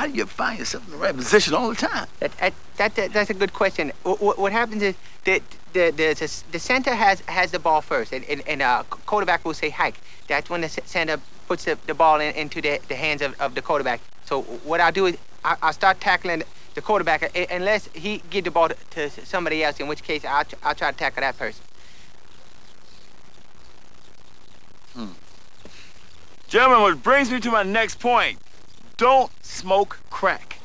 how do you find yourself in the right position all the time? That's a good question. What happens is the center has the ball first, and quarterback will say hike. That's when the center puts the ball into the hands of the quarterback. So what I'll do is I'll start tackling the quarterback unless he give the ball to somebody else, in which case I'll try to tackle that person. Gentlemen, which brings me to my next point. Don't smoke crack.